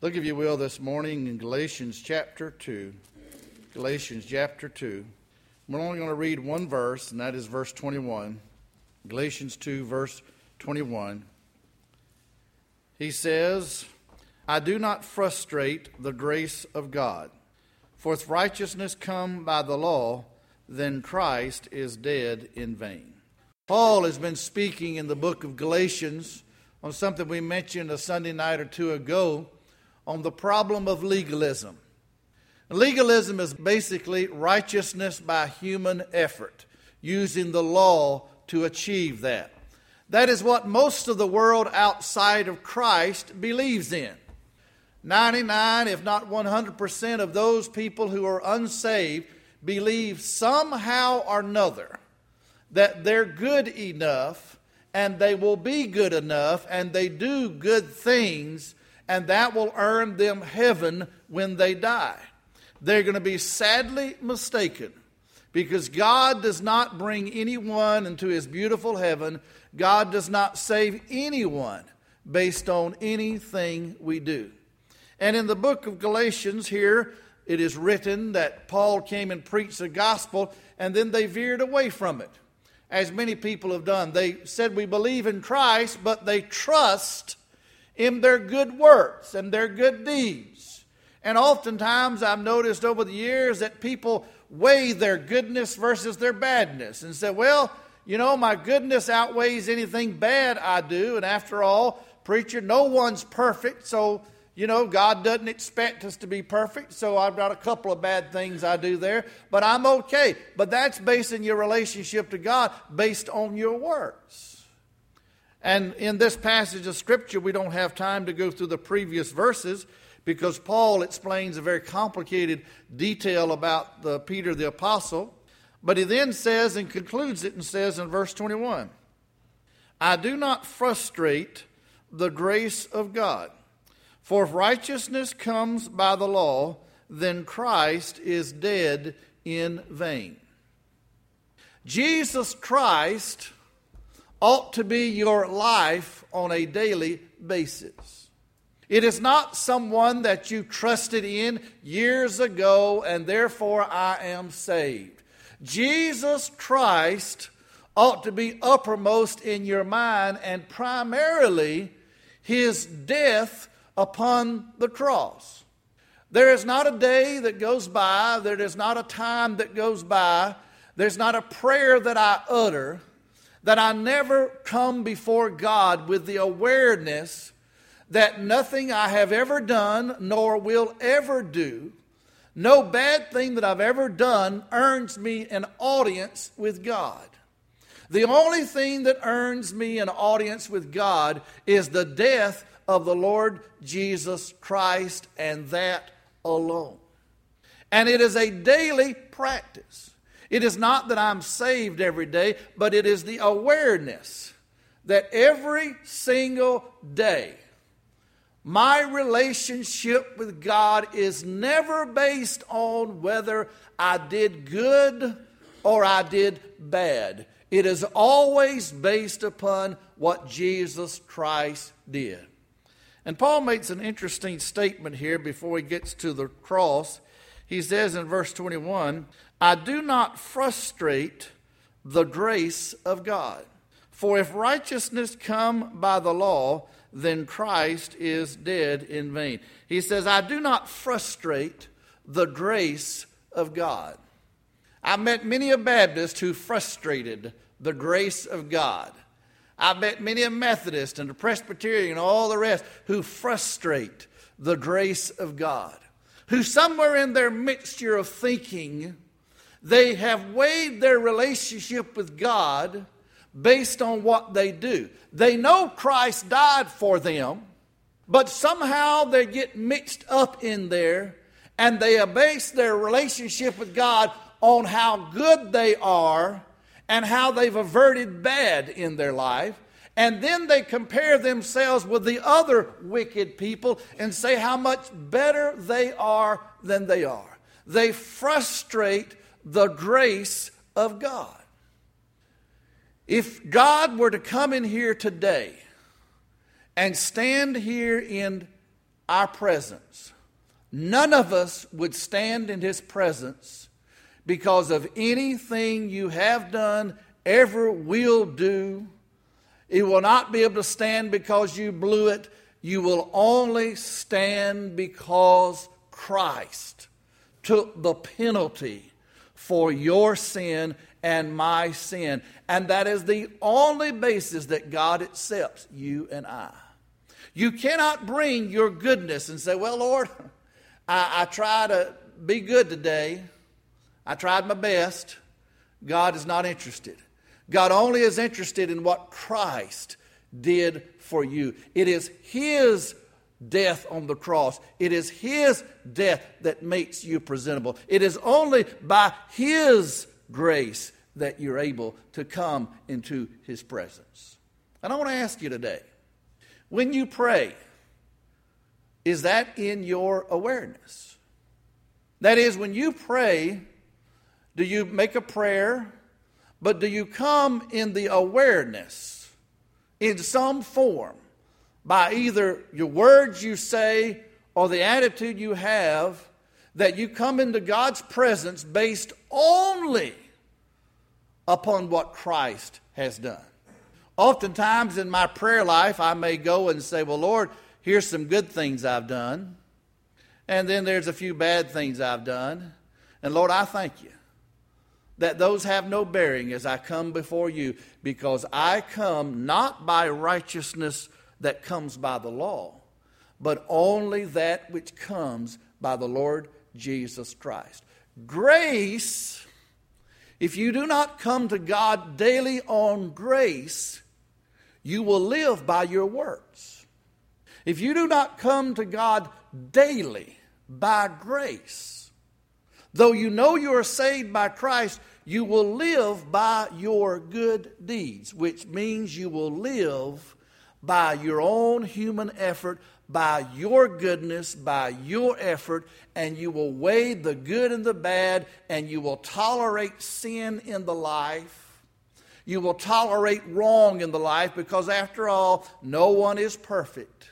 Look, if you will, this morning in Galatians chapter 2. Galatians chapter 2. We're only going to read one verse, and that is verse 21. Galatians 2, verse 21. He says, I do not frustrate the grace of God. For if righteousness come by the law, then Christ is dead in vain. Paul has been speaking in the book of Galatians on something we mentioned a Sunday night or two ago, on the problem of legalism. Legalism is basically righteousness by human effort, using the law to achieve that. That is what most of the world outside of Christ believes in. 99, if not 100% of those people who are unsaved believe somehow or another that they're good enough and they will be good enough and they do good things, and that will earn them heaven when they die. They're going to be sadly mistaken, because God does not bring anyone into his beautiful heaven. God does not save anyone based on anything we do. And in the book of Galatians here, it is written that Paul came and preached the gospel, and then they veered away from it, as many people have done. They said, we believe in Christ, but they trust in their good works and their good deeds. And oftentimes I've noticed over the years that people weigh their goodness versus their badness and say, well, you know, my goodness outweighs anything bad I do. And after all, preacher, no one's perfect, so, you know, God doesn't expect us to be perfect, so I've got a couple of bad things I do there, but I'm okay. But that's basing your relationship to God based on your works. And in this passage of Scripture, we don't have time to go through the previous verses, because Paul explains a very complicated detail about Peter the Apostle. But he then says and concludes it and says in verse 21, I do not frustrate the grace of God. For if righteousness comes by the law, then Christ is dead in vain. Jesus Christ ought to be your life on a daily basis. It is not someone that you trusted in years ago and therefore I am saved. Jesus Christ ought to be uppermost in your mind, and primarily his death upon the cross. There is not a day that goes by, there is not a time that goes by, there's not a prayer that I utter that I never come before God with the awareness that nothing I have ever done nor will ever do, no bad thing that I've ever done earns me an audience with God. The only thing that earns me an audience with God is the death of the Lord Jesus Christ, and that alone. And it is a daily practice. It is not that I'm saved every day, but it is the awareness that every single day my relationship with God is never based on whether I did good or I did bad. It is always based upon what Jesus Christ did. And Paul makes an interesting statement here before he gets to the cross. He says in verse 21, I do not frustrate the grace of God. For if righteousness come by the law, then Christ is dead in vain. He says, I do not frustrate the grace of God. I met many a Baptist who frustrated the grace of God. I've met many a Methodist and a Presbyterian and all the rest who frustrate the grace of God, who somewhere in their mixture of thinking, they have weighed their relationship with God based on what they do. They know Christ died for them, but somehow they get mixed up in there, and they base their relationship with God on how good they are and how they've averted bad in their life. And then they compare themselves with the other wicked people and say how much better they are than they are. They frustrate the grace of God. If God were to come in here today and stand here in our presence, none of us would stand in His presence because of anything you have done, ever will do. It will not be able to stand because you blew it. You will only stand because Christ took the penalty for your sin and my sin. And that is the only basis that God accepts you and I. You cannot bring your goodness and say, well, Lord, I try to be good today. I tried my best. God is not interested. God only is interested in what Christ did for you. It is His death on the cross. It is His death that makes you presentable. It is only by His grace that you're able to come into His presence. And I want to ask you today, when you pray, is that in your awareness? That is, when you pray, do you make a prayer, but do you come in the awareness in some form by either your words you say or the attitude you have, that you come into God's presence based only upon what Christ has done? Oftentimes in my prayer life, I may go and say, well, Lord, here's some good things I've done. And then there's a few bad things I've done. And Lord, I thank you that those have no bearing as I come before you, because I come not by righteousness that comes by the law, but only that which comes by the Lord Jesus Christ. Grace, if you do not come to God daily on grace, you will live by your works. If you do not come to God daily by grace, though you know you are saved by Christ, you will live by your good deeds, which means you will live by your own human effort, by your goodness, by your effort, and you will weigh the good and the bad, and you will tolerate sin in the life. You will tolerate wrong in the life, because after all, no one is perfect.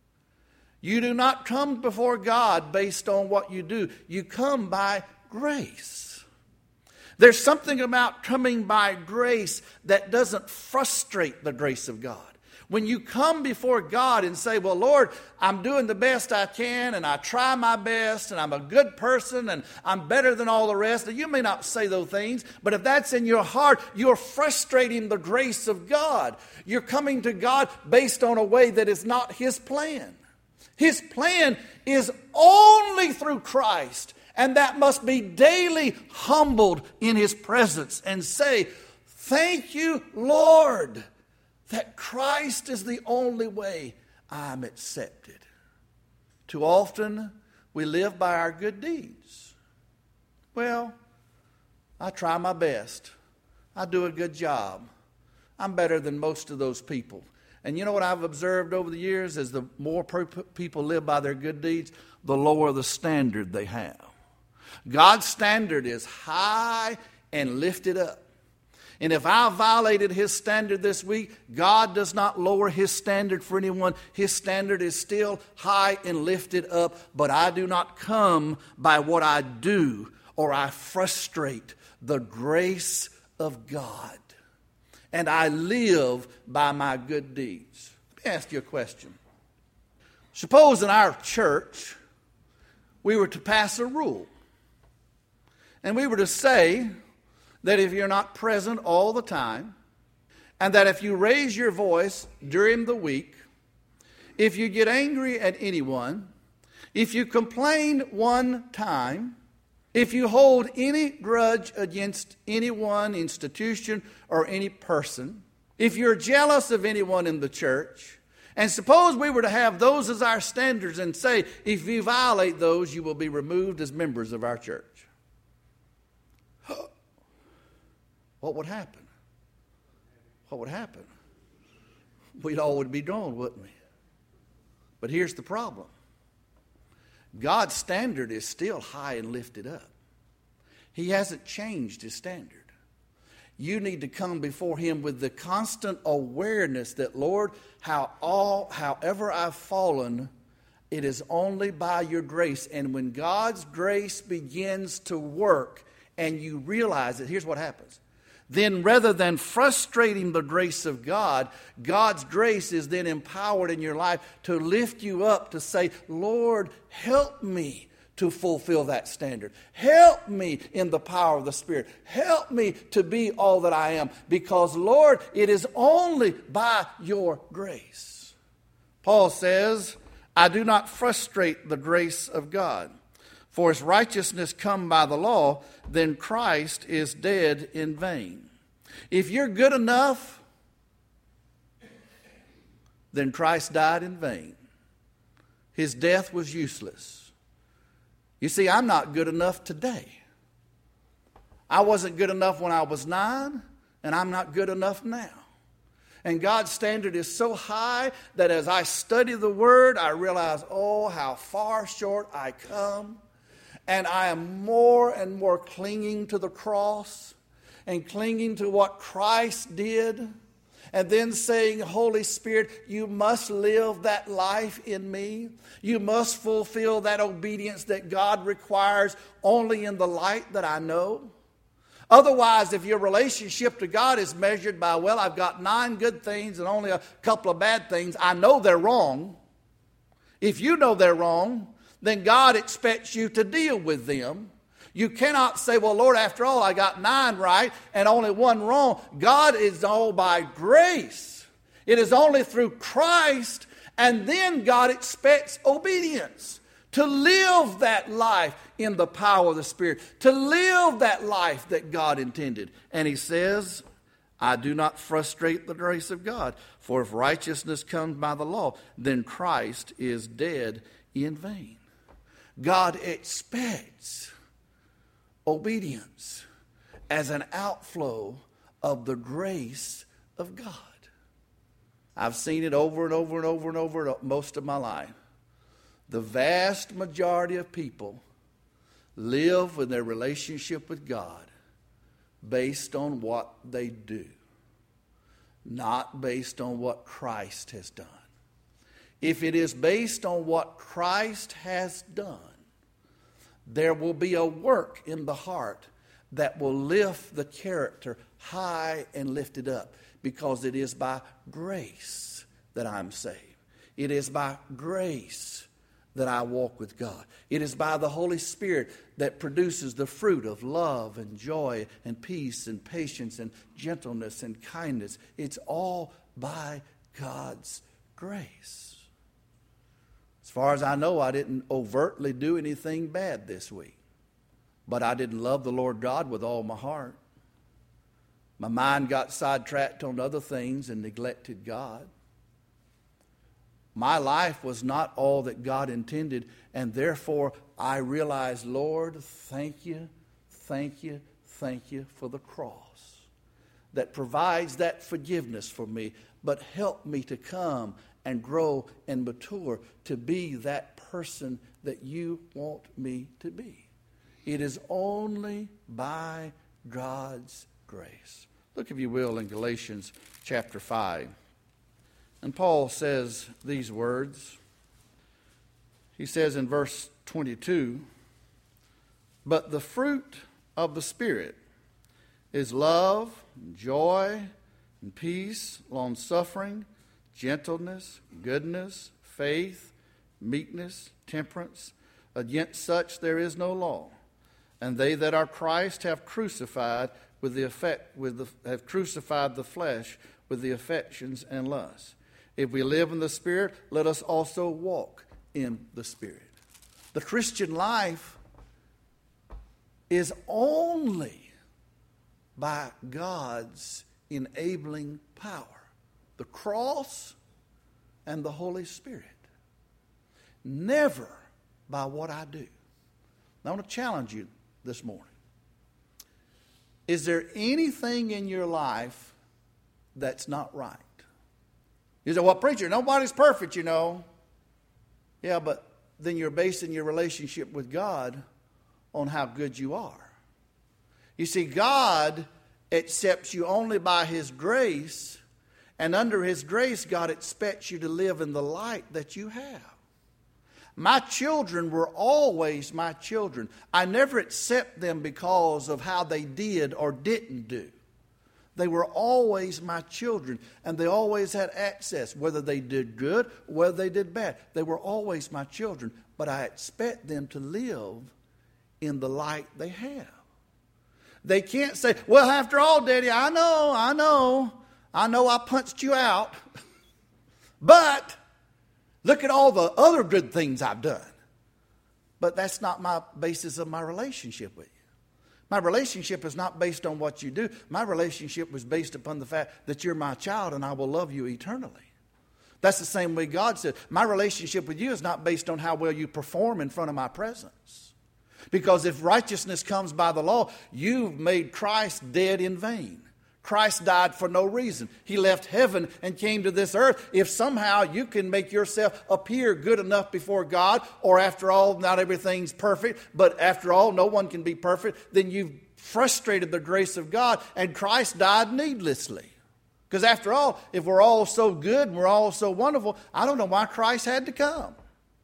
You do not come before God based on what you do. You come by grace. There's something about coming by grace that doesn't frustrate the grace of God. When you come before God and say, well, Lord, I'm doing the best I can, and I try my best, and I'm a good person, and I'm better than all the rest. You may not say those things, but if that's in your heart, you're frustrating the grace of God. You're coming to God based on a way that is not His plan. His plan is only through Christ, and that must be daily humbled in His presence and say, thank you, Lord, that Christ is the only way I'm accepted. Too often we live by our good deeds. Well, I try my best. I do a good job. I'm better than most of those people. And you know what I've observed over the years is the more people live by their good deeds, the lower the standard they have. God's standard is high and lifted up. And if I violated His standard this week, God does not lower His standard for anyone. His standard is still high and lifted up, but I do not come by what I do, or I frustrate the grace of God. And I live by my good deeds. Let me ask you a question. Suppose in our church we were to pass a rule, and we were to say that if you're not present all the time, and that if you raise your voice during the week, if you get angry at anyone, if you complain one time, if you hold any grudge against anyone, institution, or any person, if you're jealous of anyone in the church, and suppose we were to have those as our standards and say, if you violate those, you will be removed as members of our church. What would happen? What would happen? We'd all would be drawn, wouldn't we? But here's the problem. God's standard is still high and lifted up. He hasn't changed His standard. You need to come before Him with the constant awareness that, Lord, however I've fallen, It is only by your grace. And when God's grace begins to work and you realize it, here's what happens. Then rather than frustrating the grace of God, God's grace is then empowered in your life to lift you up, to say, Lord, help me to fulfill that standard. Help me in the power of the Spirit. Help me to be all that I am. Because, Lord, it is only by your grace. Paul says, I do not frustrate the grace of God. For if righteousness come by the law, then Christ is dead in vain. If you're good enough, then Christ died in vain. His death was useless. You see, I'm not good enough today. I wasn't good enough when I was 9, and I'm not good enough now. And God's standard is so high that as I study the Word, I realize, oh, how far short I come. And I am more and more clinging to the cross and clinging to what Christ did. And then saying, Holy Spirit, you must live that life in me. You must fulfill that obedience that God requires only in the light that I know. Otherwise, if your relationship to God is measured by, well, I've got 9 good things and only a couple of bad things, I know they're wrong. If you know they're wrong, then God expects you to deal with them. You cannot say, well, Lord, after all, I got 9 right and only 1 wrong. God is all by grace. It is only through Christ, and then God expects obedience. To live that life in the power of the Spirit. To live that life that God intended. And he says, I do not frustrate the grace of God. For if righteousness comes by the law, then Christ is dead in vain. God expects obedience as an outflow of the grace of God. I've seen it over and over and over and over most of my life. The vast majority of people live in their relationship with God based on what they do, not based on what Christ has done. If it is based on what Christ has done, there will be a work in the heart that will lift the character high and lifted up, because it is by grace that I'm saved. It is by grace that I walk with God. It is by the Holy Spirit that produces the fruit of love and joy and peace and patience and gentleness and kindness. It's all by God's grace. As far as I know, I didn't overtly do anything bad this week. But I didn't love the Lord God with all my heart. My mind got sidetracked on other things and neglected God. My life was not all that God intended, and therefore I realized, Lord, thank you for the cross that provides that forgiveness for me, but help me to come and grow and mature to be that person that you want me to be. It is only by God's grace. Look, if you will, in Galatians chapter 5. And Paul says these words. He says in verse 22, but the fruit of the Spirit is love, joy, and peace, long-suffering, gentleness, goodness, faith, meekness, temperance. Against such there is no law. And they that are Christ have crucified have crucified the flesh with the affections and lusts. If we live in the Spirit, let us also walk in the Spirit. The Christian life is only by God's enabling power. The cross and the Holy Spirit. Never by what I do. Now, I want to challenge you this morning. Is there anything in your life that's not right? You say, well, preacher, nobody's perfect, you know. Yeah, but then you're basing your relationship with God on how good you are. You see, God accepts you only by His grace, and under His grace, God expects you to live in the light that you have. My children were always my children. I never accept them because of how they did or didn't do. They were always my children, and they always had access, whether they did good or whether they did bad. They were always my children, but I expect them to live in the light they have. They can't say, well, after all, Daddy, I know I punched you out, but look at all the other good things I've done. But that's not my basis of my relationship with you. My relationship is not based on what you do. My relationship was based upon the fact that you're my child and I will love you eternally. That's the same way God said, my relationship with you is not based on how well you perform in front of my presence. Because if righteousness comes by the law, you've made Christ dead in vain. Christ died for no reason. He left heaven and came to this earth. If somehow you can make yourself appear good enough before God, or after all, not everything's perfect, but after all, no one can be perfect, then you've frustrated the grace of God, and Christ died needlessly. Because after all, if we're all so good and we're all so wonderful, I don't know why Christ had to come.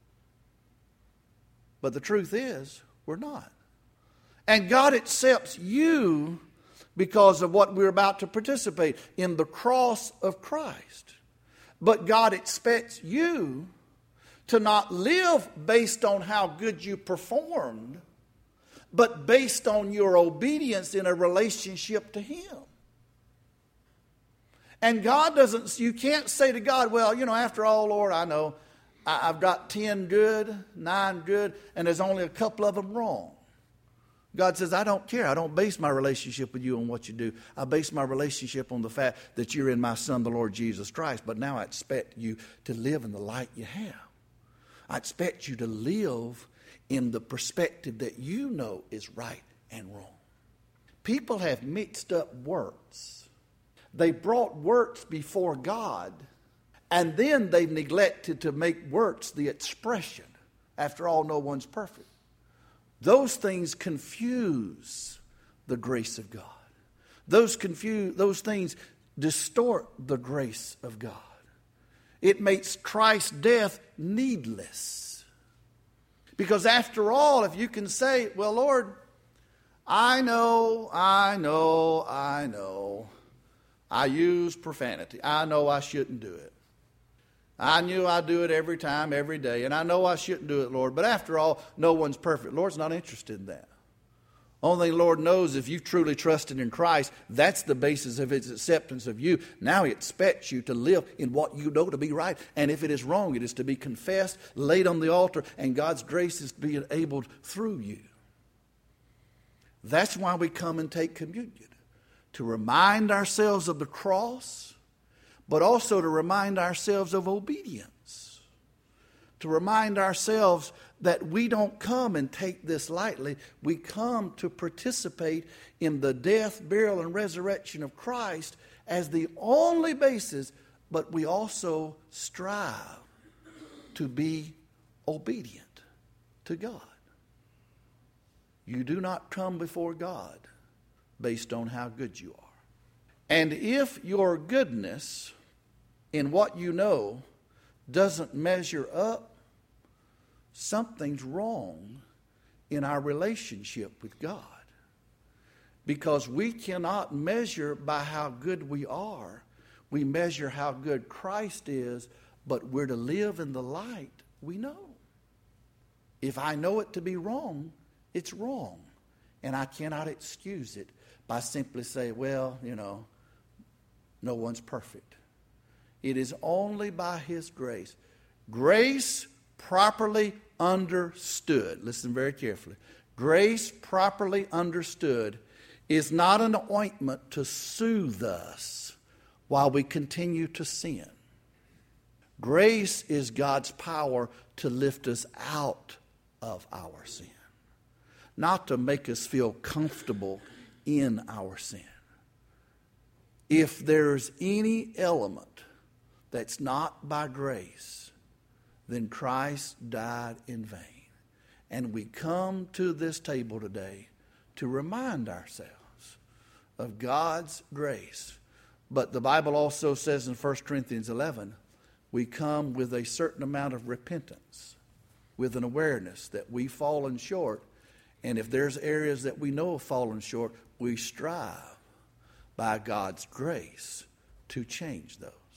But the truth is, we're not. And God accepts you because of what we're about to participate in, the cross of Christ. But God expects you to not live based on how good you performed, but based on your obedience in a relationship to Him. And God doesn't, you can't say to God, well, after all, Lord, I know I've got 10 good, 9 good, and there's only a couple of them wrong. God says, I don't care. I don't base my relationship with you on what you do. I base my relationship on the fact that you're in my Son, the Lord Jesus Christ. But now I expect you to live in the light you have. I expect you to live in the perspective that you know is right and wrong. People have mixed up works. They brought works before God, and then they've neglected to make works the expression. After all, no one's perfect. Those things confuse the grace of God. Those things distort the grace of God. It makes Christ's death needless. Because after all, if you can say, well, Lord, I know. I use profanity. I know I shouldn't do it. I knew I'd do it every time, every day. And I know I shouldn't do it, Lord. But after all, no one's perfect. Lord's not interested in that. Only the Lord knows if you've truly trusted in Christ, that's the basis of His acceptance of you. Now He expects you to live in what you know to be right. And if it is wrong, it is to be confessed, laid on the altar, and God's grace is to be enabled through you. That's why we come and take communion. To remind ourselves of the cross, but also to remind ourselves of obedience. To remind ourselves that we don't come and take this lightly. We come to participate in the death, burial, and resurrection of Christ as the only basis, but we also strive to be obedient to God. You do not come before God based on how good you are. And if your goodness in what you know doesn't measure up, something's wrong in our relationship with God. Because we cannot measure by how good we are. We measure how good Christ is, but we're to live in the light we know. If I know it to be wrong, it's wrong. And I cannot excuse it by simply saying, well, no one's perfect. It is only by His grace. Grace properly understood. Listen very carefully. Grace properly understood is not an ointment to soothe us while we continue to sin. Grace is God's power to lift us out of our sin, not to make us feel comfortable in our sin. If there's any element that's not by grace, then Christ died in vain. And we come to this table today to remind ourselves of God's grace. But the Bible also says in 1 Corinthians 11, we come with a certain amount of repentance. with an awareness that we've fallen short. And if there's areas that we know have fallen short, we strive by God's grace to change those.